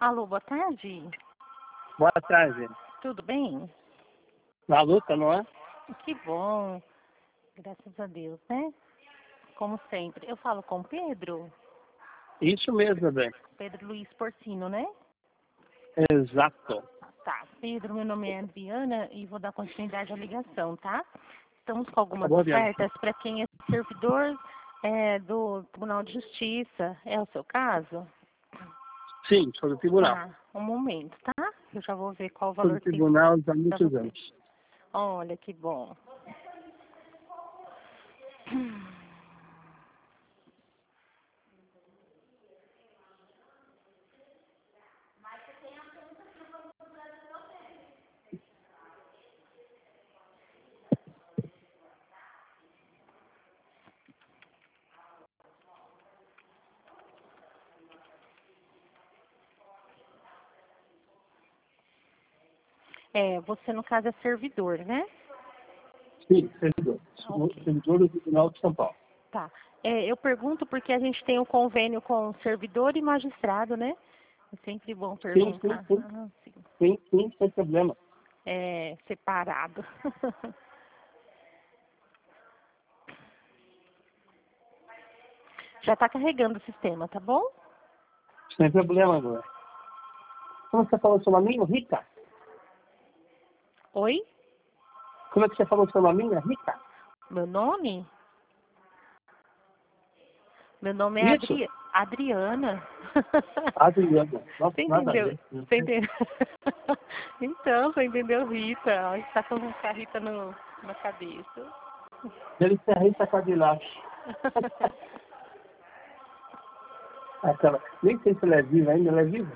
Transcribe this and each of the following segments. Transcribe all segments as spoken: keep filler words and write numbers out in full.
Alô, boa tarde. Boa tarde. Tudo bem? Na luta, não é? Que bom. Graças a Deus, né? Como sempre. Eu falo com o Pedro. Isso mesmo, bem. Pedro Luiz Porcino, né? Exato. Tá. Pedro, meu nome é Adriana e vou dar continuidade à ligação, tá? Estamos com algumas Tá bom, Adriana. ofertas para quem é servidor é, do Tribunal de Justiça. É o seu caso? Sim, sou do tribunal. Tá. Um momento, tá? Eu já vou ver qual o Sou do valor que tem tribunal há pra muitos você. anos. Olha, que bom. É, você no caso é servidor, né? Sim, servidor. Sou Ok. servidor do Tribunal de São Paulo. Tá. É, eu pergunto porque a gente tem um convênio com servidor e magistrado, né? É sempre bom Sim, sim, perguntar. sim. Ah, sim. Sim, sim, sem problema. É, separado. Já tá carregando o sistema, tá bom? Sem problema, agora. Como você falou seu nominho? Rita? Oi? Como é que você falou seu nominho? Rita? Meu nome? Meu nome é Isso? Adri... Adriana. Adriana. Nossa, Você nada a entendeu? ver. Você entendeu? Então, você entendeu Rita? Ó, está com a Rita no, na cabeça. Deve ser a Rita Cadillac. Aquela. Nem sei se ela é viva ainda, ela é viva?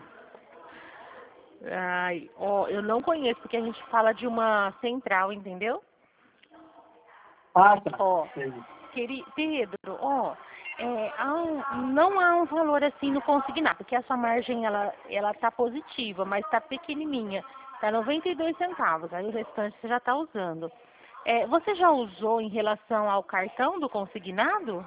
Ai, ó, eu não conheço, porque a gente fala de uma central, entendeu? Ah, tá. Ó, Entendi. queri, Pedro, ó, é, há um- não há um valor assim no consignado, porque essa margem, ela, ela tá positiva, mas tá pequenininha, tá noventa e dois centavos, aí o restante você já tá usando. É, você já usou em relação ao cartão do consignado?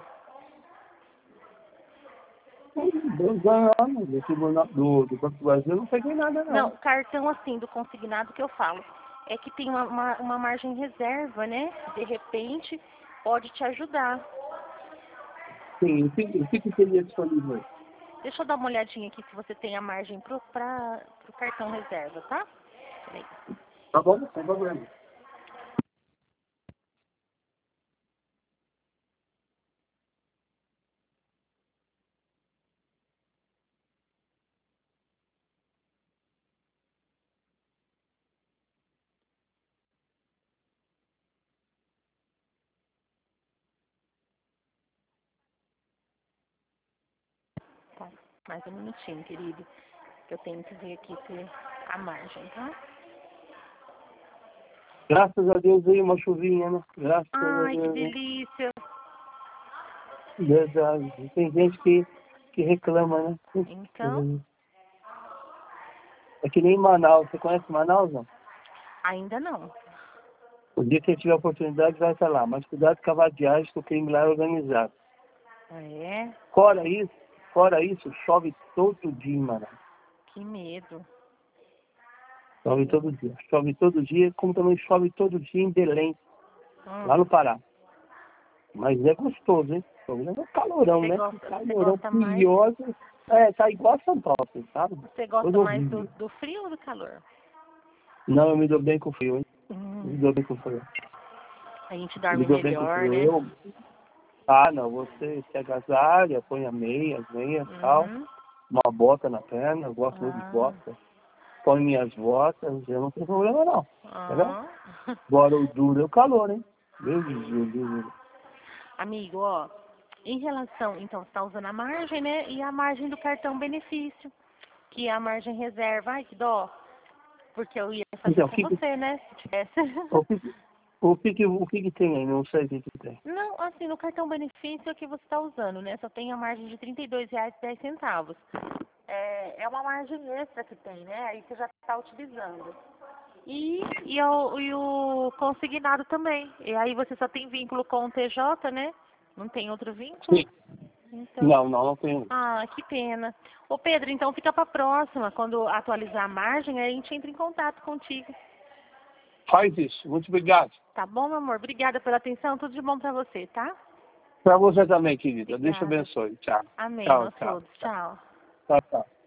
Dois anos do Tribunal do, do Banco do Brasil, eu não peguei nada, Não, não. cartão assim, do consignado que eu falo. É que tem uma, uma, uma margem reserva, né? De repente, pode te ajudar. Sim, o que, o que, que teria disponível aí? Deixa eu dar uma olhadinha aqui se você tem a margem pro, pra, pro cartão reserva, tá? Peraí. Tá bom? Sem problema. Tá. Mais um minutinho, querido. Que eu tenho que ver aqui se a margem, tá? Graças a Deus veio uma chuvinha, né? Graças a Ai, que Deus, né? delícia. Verdade. Tem gente que, que reclama, né? Então, É que nem Manaus. Você conhece Manaus, não? ainda não. O dia que tiver oportunidade vai estar lá. Mas cuidado com a vadiagem, que o crime lá é organizado. Ah, é? Fora isso, fora isso, chove todo dia em Manaus. Que medo. Chove todo dia. Chove todo dia, como também chove todo dia em Belém, lá Hum, no Pará. Mas é gostoso, hein? O problema é o calorão, você né? gosta, você Calorão gosta mais, curioso. É, tá igual a São Paulo, assim, sabe? você gosta Coisa mais do, horrível. do frio ou do calor? Não, eu me dou bem com o frio, hein? Eu Hum, me dou bem com o frio. a gente Eu me dorme dou bem com o melhor, frio. né? Eu... Ah, não, você se agasalha, põe a meia, as meias e tal. Uhum. Uma bota na perna, eu gosto muito de Ah, bota. Põe minhas botas, eu não tenho problema não. Entendeu? ah. Agora o duro é o calor, hein? Meu Jesus, Jesus. Amigo, ó, em relação, então, você está usando a margem, né? E a margem do cartão benefício, que é a margem reserva. Ai, que dó. Porque eu ia fazer Então, o pra que, que, você, né? Se tivesse. o que, que- o que, que, o que, que tem aí? Não sei o que, que tem. Não, assim, no cartão benefício que você está usando, né? Só tem a margem de trinta e dois reais e dez centavos. É, é uma margem extra que tem, né? Aí você já está utilizando. E, e, o, e o consignado também. E aí você só tem vínculo com o T J, né? Não tem outro vínculo? Sim. Então... Não, não, não tenho. Ah, que pena. Ô Pedro, então fica para a próxima. Quando atualizar a margem, aí a gente entra em contato contigo. Faz isso. Muito obrigado. Tá bom, meu amor? Obrigada pela atenção. Tudo de bom para você, tá? Para você também, querida. Obrigada. Deus te abençoe. Tchau. Amém, Tchau, nós tchau. todos. Tchau. Tchau, tchau.